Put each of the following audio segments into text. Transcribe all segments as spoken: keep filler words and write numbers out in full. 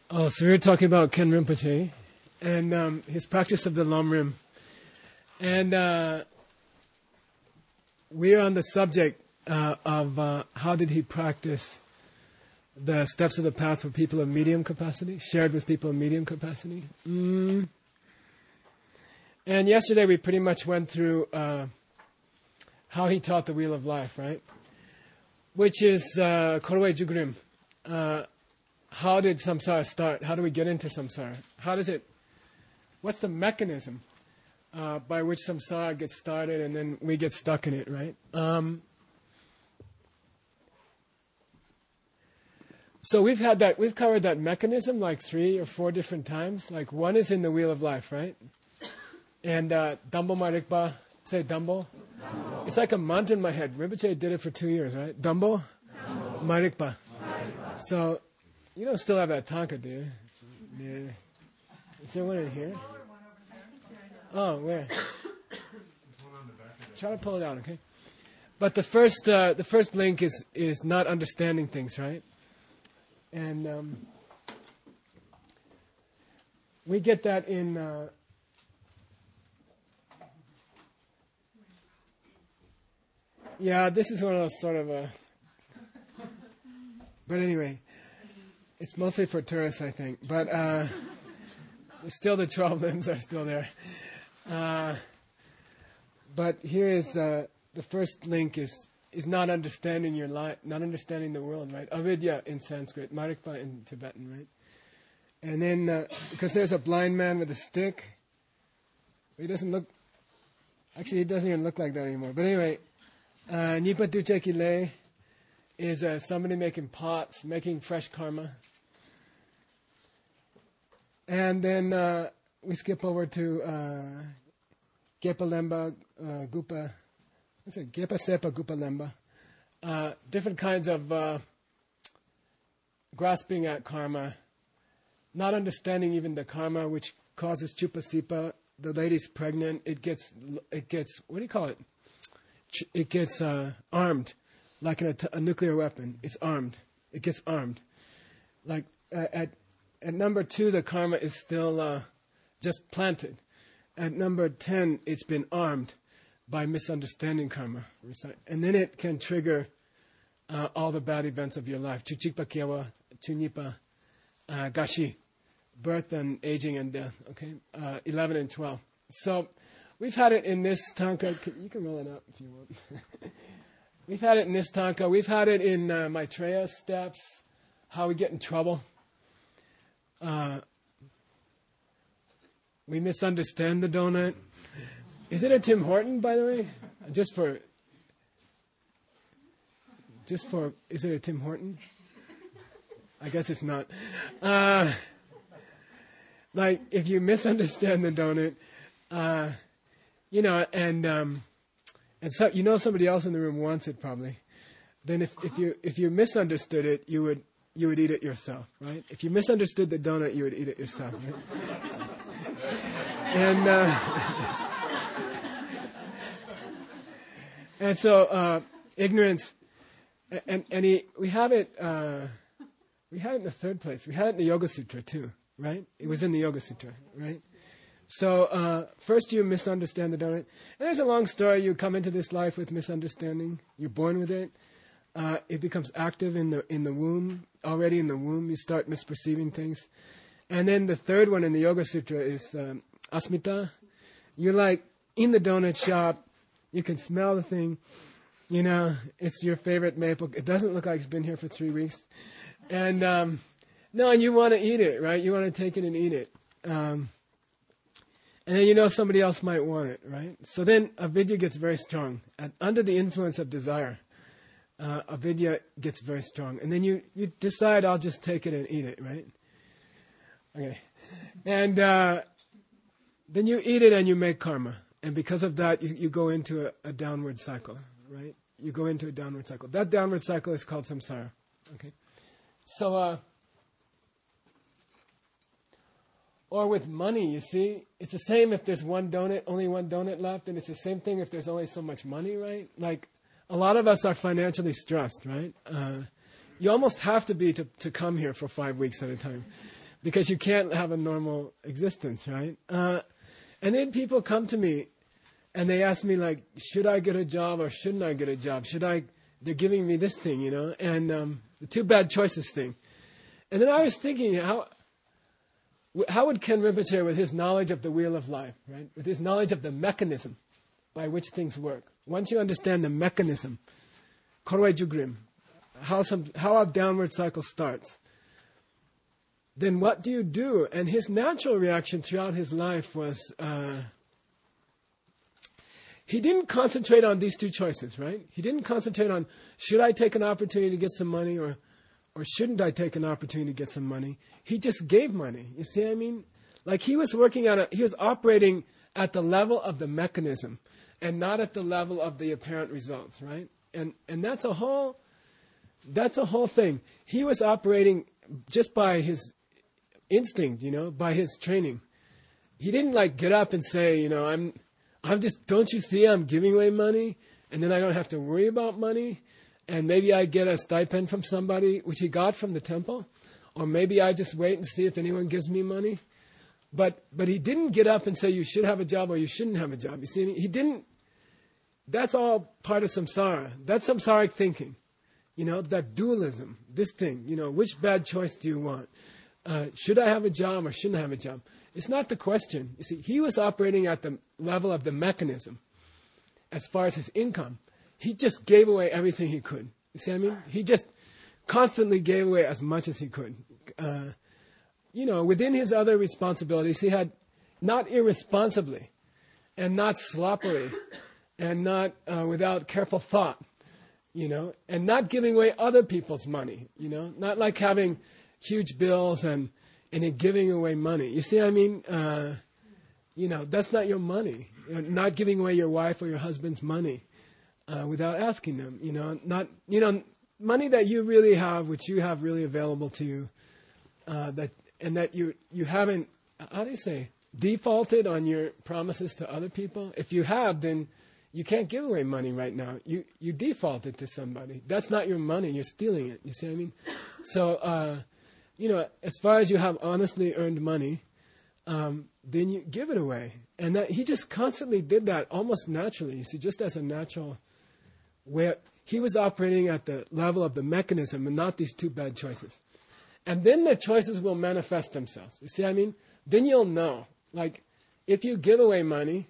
Oh, so we were talking about Ken Rinpoche and um, his practice of the Lamrim. And uh, we're on the subject uh, of uh, how did he practice the steps of the path for people of medium capacity, shared with people of medium capacity. Mm. And yesterday we pretty much went through uh, how he taught the Wheel of Life, right? Which is uh, Korwe Jugrim. Uh, how did samsara start? How do we get into samsara? How does it, what's the mechanism uh, by which samsara gets started and then we get stuck in it, right? Um, so we've had that, we've covered that mechanism like three or four different times. Like one is in the Wheel of Life, right? And uh, Dambo Marikpa, say Dambo. Dambo. It's like a mantra in my head. Rinpoche did it for two years, right? Dambo, Dambo. Marikpa. Marikpa. So, you don't still have that tanka, do you? Yeah. Is there one in here? Oh, where? Try to pull it out, okay? But the first, uh, the first link is is not understanding things, right? And um, we get that in. Uh, yeah, this is one of those sort of. Uh, but anyway. It's mostly for tourists, I think. But uh, still the twelve limbs are still there. Uh, but here is uh, the first link is is not understanding your life, not understanding the world, right? Avidya in Sanskrit, Marikpa in Tibetan, right? And then, uh, because there's a blind man with a stick. He doesn't look, actually he doesn't even look like that anymore. But anyway, uh, Nipa Duche Kile is uh, somebody making pots, making fresh karma. And then uh, we skip over to uh, Gepa Lemba, uh, Gupa, what's it? Gepa Sepa Gupa Lemba. Uh, different kinds of uh, grasping at karma, not understanding even the karma, which causes Chupasipa. The lady's pregnant. It gets, it gets, what do you call it? It gets uh, armed. Like a, a nuclear weapon, it's armed. It gets armed. Like uh, at at number two, the karma is still uh, just planted. At number ten, it's been armed by misunderstanding karma, and then it can trigger uh, all the bad events of your life. Chuchikpa Kiewa, Chunipa, uh, Gashi, birth and aging and death. Okay, uh, eleven and twelve. So we've had it in this tanka. You can roll it up if you want. We've had it in this tanka. We've had it in uh, Maitreya steps, how we get in trouble. Uh, we misunderstand the donut. Is it a Tim Horton, by the way? Just for, just for, is it a Tim Horton? I guess it's not. Uh, like, if you misunderstand the donut, uh, you know, and... Um, And so you know somebody else in the room wants it probably. Then if, if you if you misunderstood it, you would you would eat it yourself, right? If you misunderstood the donut, you would eat it yourself. Right? and uh, and so uh, ignorance, and and he, we have it uh, we had it in the third place. We had it in the Yoga Sutra too, right? It was in the Yoga Sutra, right? So uh, first you misunderstand the donut. And there's a long story. You come into this life with misunderstanding. You're born with it. Uh, it becomes active in the in the womb. Already in the womb, you start misperceiving things. And then the third one in the Yoga Sutra is um, asmita. You're like in the donut shop. You can smell the thing. You know, it's your favorite maple. It doesn't look like it's been here for three weeks. And um, no, and you want to eat it, right? You want to take it and eat it. Um, And then you know somebody else might want it, right? So then avidya gets very strong. And under the influence of desire, uh, avidya gets very strong. And then you, you decide, I'll just take it and eat it, right? Okay. And uh, then you eat it and you make karma. And because of that, you, you go into a, a downward cycle, right? You go into a downward cycle. That downward cycle is called samsara, okay? So... Uh, Or with money, you see, it's the same if there's one donut, only one donut left, and it's the same thing if there's only so much money, right? Like, a lot of us are financially stressed, right? Uh, you almost have to be to, to come here for five weeks at a time. because you can't have a normal existence, right? Uh, and then people come to me and they ask me, like, should I get a job or shouldn't I get a job? Should I, they're giving me this thing, you know, and um, the two bad choices thing. And then I was thinking, how how would Ken Rinpoche, with his knowledge of the wheel of life, right, with his knowledge of the mechanism by which things work, once you understand the mechanism, Korwe Jugrim, how some how a downward cycle starts, then what do you do? And his natural reaction throughout his life was, uh, he didn't concentrate on these two choices, right? He didn't concentrate on, should I take an opportunity to get some money, or or shouldn't I take an opportunity to get some money? He just gave money. You see what I mean? Like he was working at a, he was operating at the level of the mechanism and not at the level of the apparent results, right? And and that's a whole, that's a whole thing. He was operating just by his instinct, you know, by his training. He didn't like get up and say, you know, I'm, I'm just, don't you see I'm giving away money and then I don't have to worry about money. And maybe I get a stipend from somebody, which he got from the temple. Or maybe I just wait and see if anyone gives me money. But but he didn't get up and say you should have a job or you shouldn't have a job. You see, he didn't. That's all part of samsara. That's samsaric thinking. You know, that dualism, this thing. You know, which bad choice do you want? Uh, should I have a job or shouldn't I have a job? It's not the question. You see, he was operating at the level of the mechanism as far as his income. He just gave away everything he could. You see what I mean? He just constantly gave away as much as he could. Uh, you know, within his other responsibilities, he had not irresponsibly and not sloppily and not uh, without careful thought, you know, and not giving away other people's money, you know, not like having huge bills and, and then giving away money. You see what I mean? Uh, you know, that's not your money. You're not giving away your wife or your husband's money. Uh, without asking them, you know, not, you know, money that you really have, which you have really available to you, uh, that, and that you, you haven't, how do you say, defaulted on your promises to other people. If you have, then you can't give away money right now. You, you defaulted to somebody. That's not your money. You're stealing it. You see what I mean? So, uh, you know, as far as you have honestly earned money, um, then you give it away. And that he just constantly did that almost naturally. You see, just as a natural where he was operating at the level of the mechanism and not these two bad choices. And then the choices will manifest themselves. You see what I mean? Then you'll know. Like, if you give away money,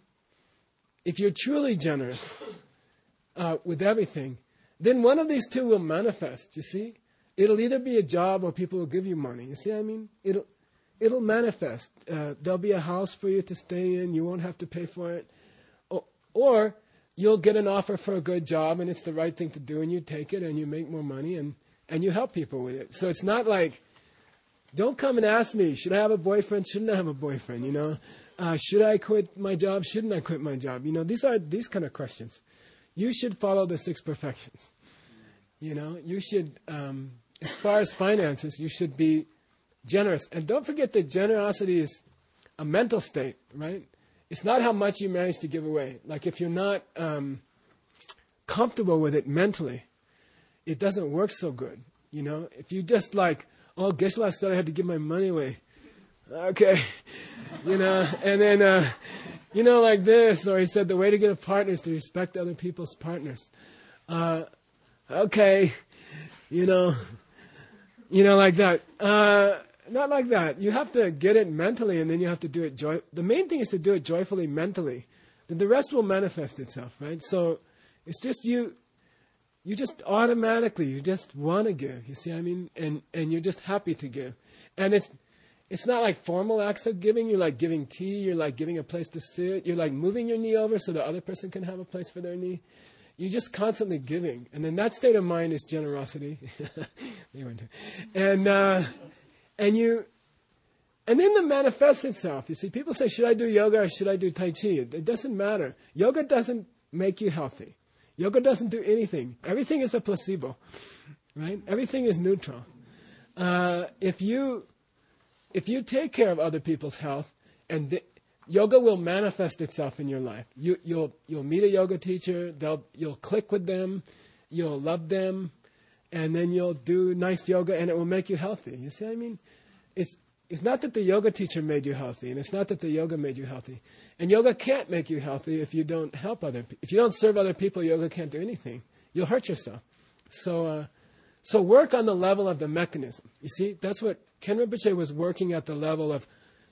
if you're truly generous uh, with everything, then one of these two will manifest, you see? It'll either be a job or people will give you money. You see what I mean? It'll, it'll manifest. Uh, there'll be a house for you to stay in. You won't have to pay for it. Or... or you'll get an offer for a good job, and it's the right thing to do, and you take it, and you make more money, and, and you help people with it. So it's not like, don't come and ask me, should I have a boyfriend, shouldn't I have a boyfriend, you know? Uh, should I quit my job, shouldn't I quit my job? You know, these are these kind of questions. You should follow the six perfections. You know, you should, um, as far as finances, you should be generous. And don't forget that generosity is a mental state, right? It's not how much you manage to give away. Like if you're not um, comfortable with it mentally, it doesn't work so good. You know, if you just like, oh, Geshe-la said I had to give my money away. Okay, you know, and then, uh, you know, like this, or he said the way to get a partner is to respect other people's partners. Uh, okay, you know, you know, like that. Uh, Not like that. You have to get it mentally, and then you have to do it joy. The main thing is to do it joyfully mentally. Then the rest will manifest itself, right? So it's just you. You just automatically, you just want to give. You see what I mean? And and you're just happy to give. And it's it's not like formal acts of giving. You're like giving tea. You're like giving a place to sit. You're like moving your knee over so the other person can have a place for their knee. You're just constantly giving. And then that state of mind is generosity. and. Uh, And you, and then it manifests itself. You see, people say, should I do yoga or should I do Tai Chi? It, it doesn't matter. Yoga doesn't make you healthy. Yoga doesn't do anything. Everything is a placebo, right? Everything is neutral. Uh, if you, if you take care of other people's health, and the, yoga will manifest itself in your life. You, you'll, you'll meet a yoga teacher. They'll, you'll click with them. You'll love them. And then you'll do nice yoga, and it will make you healthy. You see what I mean? It's it's not that the yoga teacher made you healthy, and it's not that the yoga made you healthy. And yoga can't make you healthy if you don't help other people. If you don't serve other people, yoga can't do anything. You'll hurt yourself. So, uh, so work on the level of the mechanism. You see, that's what Ken Rinpoche was working at, the level of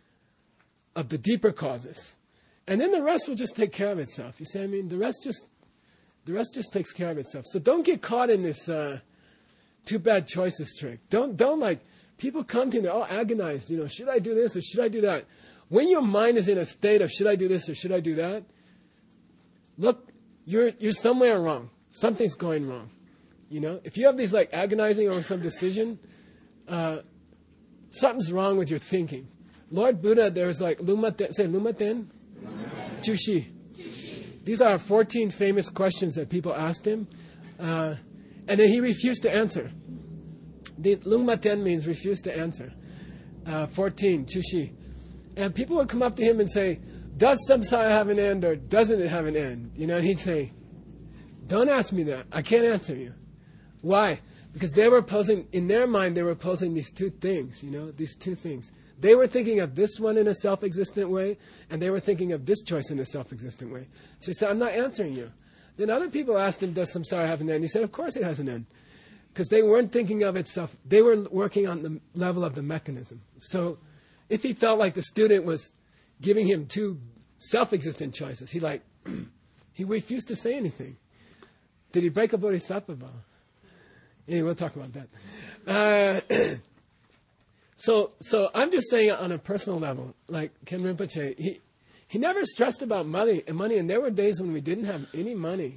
of the deeper causes, and then the rest will just take care of itself. You see, I mean, the rest just the rest just takes care of itself. So don't get caught in this uh, too bad choices trick. Don't don't like. People come to you, they're all agonized, you know, should I do this or should I do that? When your mind is in a state of should I do this or should I do that, look, you're you're somewhere wrong. Something's going wrong. You know, if you have these like agonizing over some decision, uh, something's wrong with your thinking. Lord Buddha, there's like Lumaten, say Lumaten, Chushi. These are fourteen famous questions that people asked him, uh, and then he refused to answer. Lungmaten means refuse to answer. Uh, fourteen, Chushi. And people would come up to him and say, does samsara have an end or doesn't it have an end? You know, and he'd say, don't ask me that. I can't answer you. Why? Because they were posing, in their mind, they were posing these two things, you know, these two things. They were thinking of this one in a self-existent way, and they were thinking of this choice in a self-existent way. So he said, I'm not answering you. Then other people asked him, does samsara have an end? He said, of course it has an end. Because they weren't thinking of itself. They were working on the level of the mechanism. So if he felt like the student was giving him two self-existent choices, he like, he refused to say anything. Did he break a bodhisattva vow? Anyway, we'll talk about that. Uh, so, so I'm just saying on a personal level, like Ken Rinpoche, he, he never stressed about money and money. And there were days when we didn't have any money.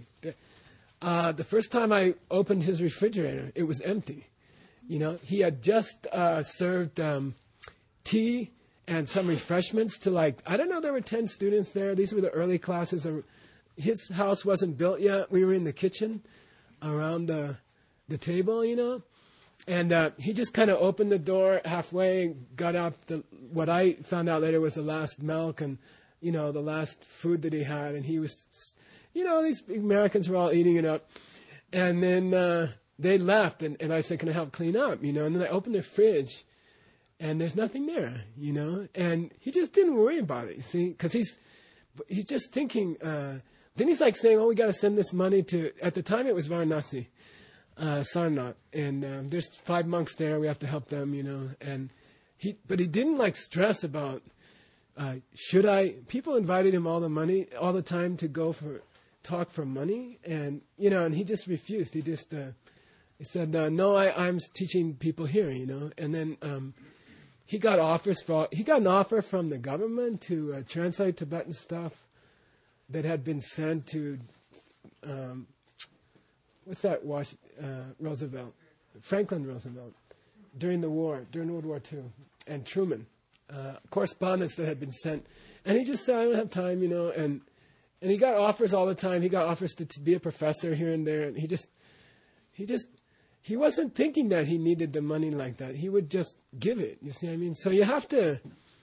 Uh, the first time I opened his refrigerator, it was empty. You know, he had just uh, served um, tea and some refreshments to like, I don't know, there were ten students there. These were the early classes. His house wasn't built yet. We were in the kitchen around the the table, you know. And uh, he just kind of opened the door halfway, got up the, what I found out later was the last milk and, you know, the last food that he had. And he was... You know, these Americans were all eating it up. And then uh, they left, and, and I said, can I help clean up? You know, and then I opened the fridge, and there's nothing there, you know. And he just didn't worry about it, you see, because he's, he's just thinking. Uh, then he's like saying, oh, we got to send this money to, at the time it was Varanasi, uh, Sarnath. And um, there's five monks there, we have to help them, you know. And he, but he didn't like stress about, uh, should I, people invited him all the money, all the time to go for, talk for money, and you know, and he just refused. He just uh, he said, uh, "No, I, I'm teaching people here," you know. And then um, he got offers for he got an offer from the government to uh, translate Tibetan stuff that had been sent to um, what's that? Was, uh, Roosevelt, Franklin Roosevelt, during the war, during World War Two, and Truman, uh, correspondence that had been sent, and he just said, "I don't have time," you know, and. And he got offers all the time. He got offers to, to be a professor here and there. And he just, he just, he wasn't thinking that he needed the money like that. He would just give it. You see what I mean? So you have to,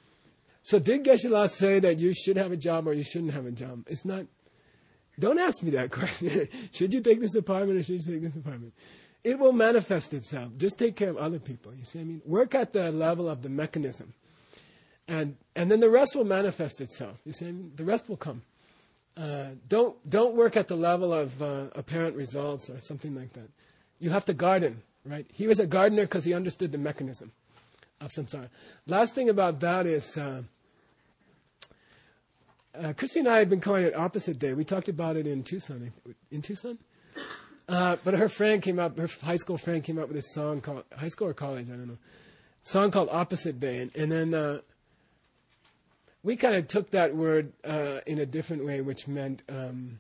so did Geshe-la say that you should have a job or you shouldn't have a job? It's not, don't ask me that question. Should you take this apartment or should you take this apartment? It will manifest itself. Just take care of other people. You see what I mean? Work at the level of the mechanism. And, and then the rest will manifest itself. You see what I mean? The rest will come. Uh, don't don't work at the level of uh, apparent results or something like that. You have to garden, right? He was a gardener because he understood the mechanism of samsara. Last thing about that is, uh, uh, Christy and I have been calling it Opposite Day. We talked about it in Tucson. In Tucson? Uh, but her friend came up, her high school friend came up with this song called, high school or college, I don't know, song called Opposite Day. And, and then... Uh, we kind of took that word uh, in a different way, which meant, um,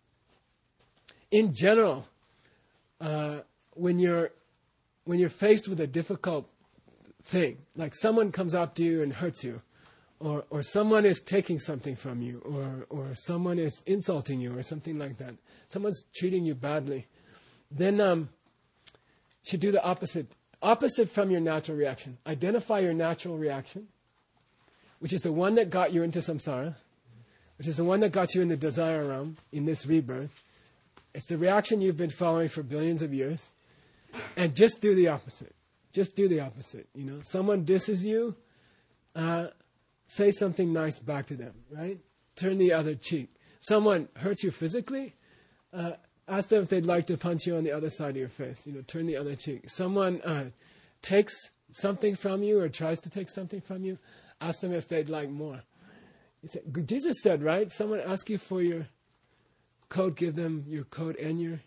in general, uh, when you're when you're faced with a difficult thing, like someone comes up to you and hurts you, or or someone is taking something from you, or or someone is insulting you, or something like that, someone's treating you badly, then um, you should do the opposite, opposite from your natural reaction. Identify your natural reaction, which is the one that got you into samsara, which is the one that got you in the desire realm, in this rebirth. It's the reaction you've been following for billions of years. And just do the opposite. Just do the opposite. You know, someone disses you, uh, say something nice back to them, right? Turn the other cheek. Someone hurts you physically, uh, ask them if they'd like to punch you on the other side of your face. You know, turn the other cheek. Someone uh, takes something from you or tries to take something from you, ask them if they'd like more. You say, Jesus said, right? Someone asks you for your coat, give them your coat and your,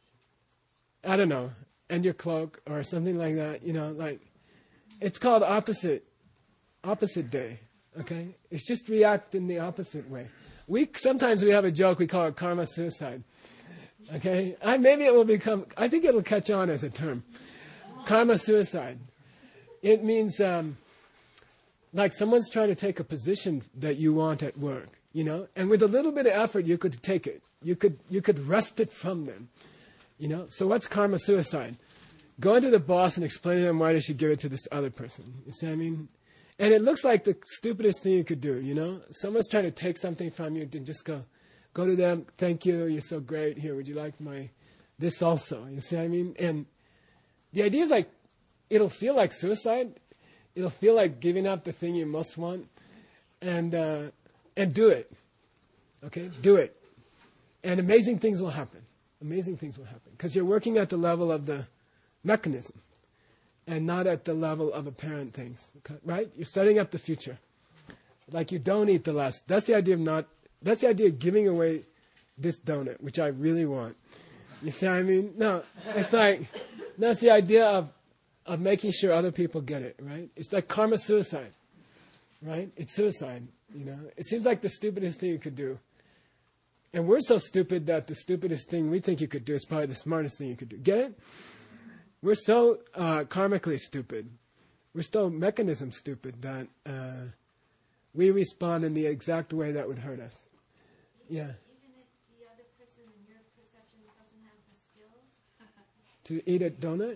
I don't know, and your cloak or something like that. You know, like, it's called opposite, opposite day, okay? It's just react in the opposite way. We sometimes we have a joke, we call it karma suicide, okay? I, maybe it will become, I think it will catch on as a term. Karma suicide. It means, um, like someone's trying to take a position that you want at work, you know? And with a little bit of effort, you could take it. You could, you could wrest it from them, you know? So what's karma suicide? Going to the boss and explaining to them why they should give it to this other person. You see what I mean? And it looks like the stupidest thing you could do, you know? Someone's trying to take something from you, then just go, go to them, thank you, you're so great. Here, would you like my, this also? You see what I mean? And the idea is like, it'll feel like suicide. It'll feel like giving up the thing you most want. And, uh, and do it. Okay? Do it. And amazing things will happen. Amazing things will happen. Because you're working at the level of the mechanism and not at the level of apparent things, right? You're setting up the future. Like you don't eat the last. That's the idea of not, that's the idea of giving away this donut, which I really want. You see what I mean? No, it's like, that's the idea of, of making sure other people get it, right? It's like karma suicide, right? It's suicide, you know? It seems like the stupidest thing you could do. And we're so stupid that the stupidest thing we think you could do is probably the smartest thing you could do. Get it? We're so uh, karmically stupid. We're so mechanism stupid that uh, we respond in the exact way that would hurt us. Yeah. Even if the other person in your perception doesn't have the skills? To eat a donut?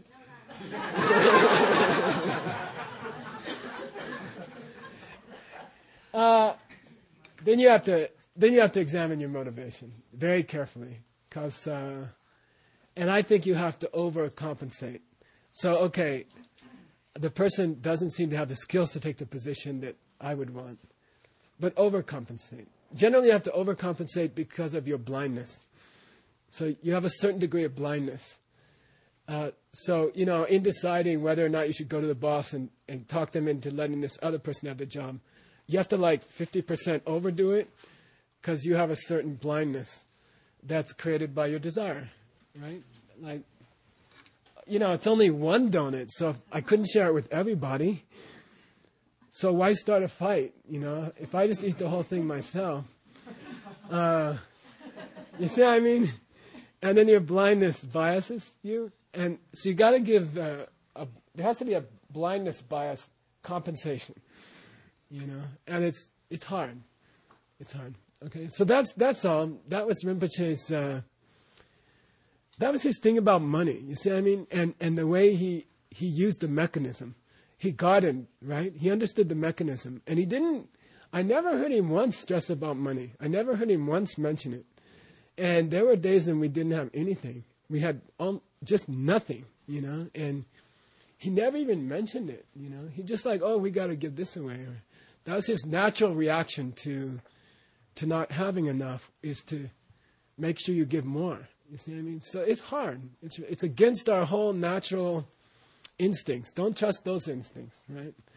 uh, then you have to then you have to examine your motivation very carefully, because. Uh, And I think you have to overcompensate. So, okay, the person doesn't seem to have the skills to take the position that I would want. But overcompensate. Generally, you have to overcompensate because of your blindness. So you have a certain degree of blindness. Uh, so, you know, in deciding whether or not you should go to the boss and, and talk them into letting this other person have the job, you have to like fifty percent overdo it because you have a certain blindness that's created by your desire. Right? Like, you know, it's only one donut, so if I couldn't share it with everybody. So why start a fight? You know, if I just eat the whole thing myself, uh, you see what I mean? And then your blindness biases you, and so you got to give. Uh, a, there has to be a blindness bias compensation. You know, and it's it's hard. It's hard. Okay, so that's that's all. That was Rinpoche's. Uh, That was his thing about money, you see what I mean? And and the way he, he used the mechanism. He got it, right? He understood the mechanism. And he didn't, I never heard him once stress about money. I never heard him once mention it. And there were days when we didn't have anything. We had um, just nothing, you know? And he never even mentioned it, you know? He just like, oh, we got to give this away. Or, that was his natural reaction to to not having enough, is to make sure you give more. You see what I mean? So it's hard. It's it's against our whole natural instincts. Don't trust those instincts, right?